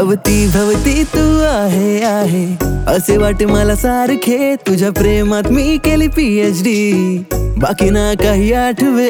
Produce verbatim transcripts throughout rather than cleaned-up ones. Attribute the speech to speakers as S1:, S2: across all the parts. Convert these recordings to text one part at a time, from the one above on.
S1: अवती भवती तू आहे आहे असे वाटे मला सारखे. तुझ्या प्रेमात मी केली पीएचडी, बाकी ना काही आठवे.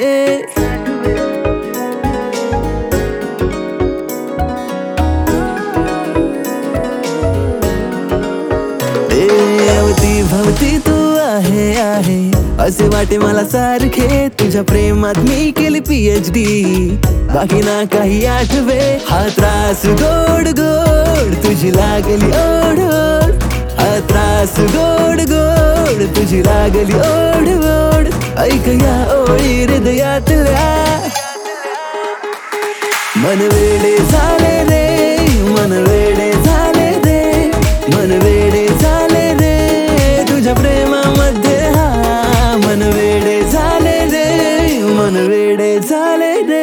S1: अवती भवती तू आहे आहे असे वाटे मला सारखे. तुझ्या प्रेमात मी केली पीएचडी, बाकी ना काही आठवे. हा त्रास गोड गोड तुझी लागली ओढ ओढ. हा त्रास गोड गोड तुझी लागली ओढ ओढ. ऐक या ओळी हृदयातल्या. मन वेडे झाले रे, मन वेडे झाले रे, मन वेडे झाले रे तुझ्या प्रेमामध्ये. हा मन वेडे झाले रे, मन वेडे झाले रे.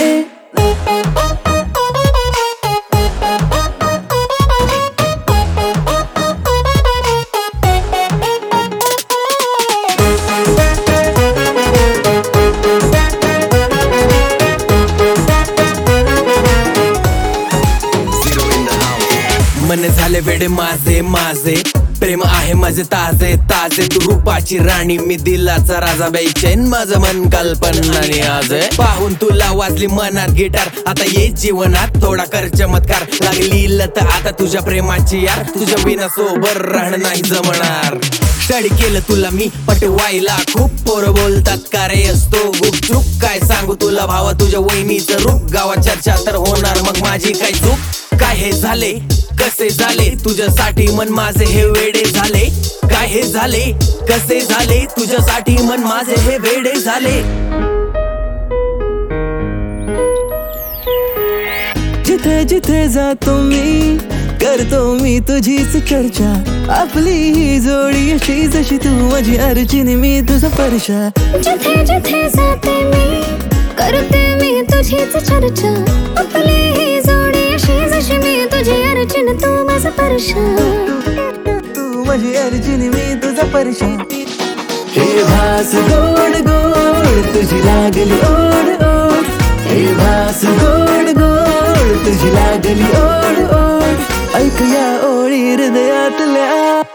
S2: मन झाले वेडे माझे माझे, प्रेम आहे माझे ताजे ताजे. तू रूपाची राणी मी दिलाचा राजा, बेचैन माझं मन कल्पनाने आज. पाहून तुला वाजली मनात गिटार, आता ये जीवनात थोडा कर चमत्कार. लागली लत आता तुझ्या प्रेमाची यार, तुझ्या विना सोबर राहणं नाही जमणार. स्टडी केलं तुला मी पटवायला खूप, पोरं बोलतात का रे असतो गुपचूप. काय सांगू तुला भावा तुझ्या वहिनीचं रूप, गावात चर्चा तर होणार मग माझी काय चूक. काय हे झाले कसे झाले तुझ्यासाठी मन माझे हे वेडे झाले. काय हे झाले कसे झाले तुझ्यासाठी मन माझे हे वेडे झाले.
S1: जिथे जिथे जातो मी करतो मी तुझीच चर्चा. आपली ही जोडी अशी जशी तू माझी अर्चिनी मी तुझा परशा.
S3: जिथे जिथे जाते मी करते मी तुझीच चर्चा. आपली ही जोडी अशी जशी मी तुझी अर्चिनी तू माझा परशा.
S1: तू माझी अर्चिनी मी तुझा परशा. हे भास गोड गोड तुझी लागली ओढ ओढ. हे भास गोड गोड तुझी लागली ओढ ओढ. ऐक या ओळी हृदयातल्या.